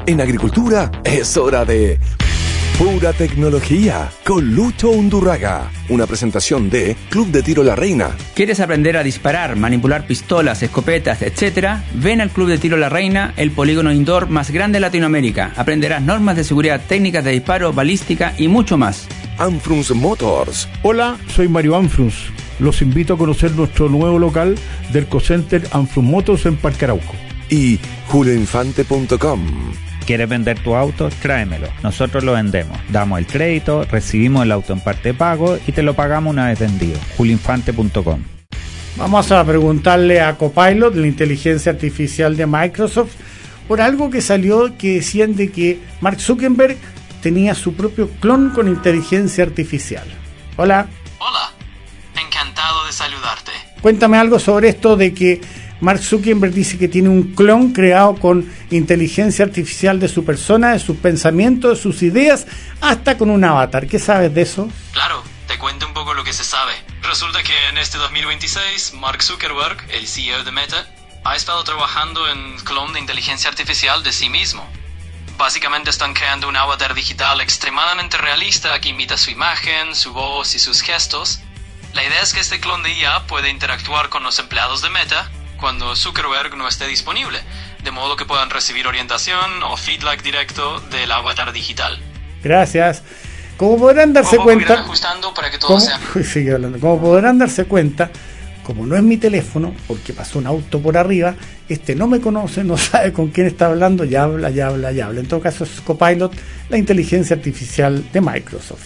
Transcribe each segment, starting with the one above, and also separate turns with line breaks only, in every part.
En agricultura es hora de Pura Tecnología con Lucho Undurraga. Una presentación de Club de Tiro La Reina.
¿Quieres aprender a disparar, manipular pistolas, escopetas, etcétera? Ven al Club de Tiro La Reina, el polígono indoor más grande de Latinoamérica. Aprenderás normas de seguridad, técnicas de disparo, balística y mucho más.
Anfrunz Motors.
Hola, soy Mario Anfrunz. Los invito a conocer nuestro nuevo local del Ecocenter Anfrunz Motors en Parque Arauco.
Y julioinfante.com.
¿Quieres vender tu auto? Tráemelo. Nosotros lo vendemos. Damos el crédito, recibimos el auto en parte de pago y te lo pagamos una vez vendido. julioinfante.com.
Vamos a preguntarle a Copilot, la inteligencia artificial de Microsoft, por algo que salió que decían de que Mark Zuckerberg tenía su propio clon con inteligencia artificial. Hola.
Hola. Encantado de saludarte.
Cuéntame algo sobre esto de que Mark Zuckerberg dice que tiene un clon creado con inteligencia artificial de su persona, de sus pensamientos, de sus ideas, hasta con un avatar. ¿Qué sabes de eso?
Claro, te cuento un poco lo que se sabe. Resulta que en este 2026, Mark Zuckerberg, el CEO de Meta, ha estado trabajando en clon de inteligencia artificial de sí mismo. Básicamente están creando un avatar digital extremadamente realista que imita su imagen, su voz y sus gestos. La idea es que este clon de IA puede interactuar con los empleados de Meta cuando Zuckerberg no esté disponible, de modo que puedan recibir orientación o feedback directo del avatar digital.
Gracias. Como podrán darse cuenta,
ajustando para que todo sea...
Sigue hablando. Como podrán darse cuenta, como no es mi teléfono, porque pasó un auto por arriba, no me conoce, no sabe con quién está hablando, ya habla. En todo caso es Copilot, la inteligencia artificial de Microsoft.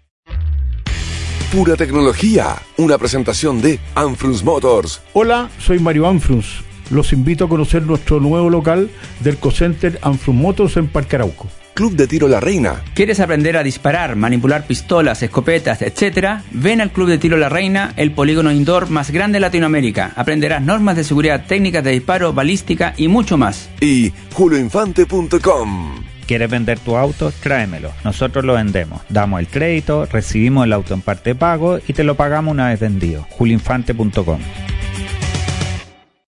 Pura Tecnología, una presentación de Anfrunz Motors.
Hola, soy Mario Anfrunz. Los invito a conocer nuestro nuevo local del Ecocenter Anfrunz Motors en Parque Arauco.
Club de Tiro La Reina.
¿Quieres aprender a disparar, manipular pistolas, escopetas, etcétera? Ven al Club de Tiro La Reina, el polígono indoor más grande de Latinoamérica. Aprenderás normas de seguridad, técnicas de disparo, balística y mucho más.
Y julioinfante.com.
¿Quieres vender tu auto? Tráemelo. Nosotros lo vendemos. Damos el crédito, recibimos el auto en parte de pago y te lo pagamos una vez vendido. julioinfante.com.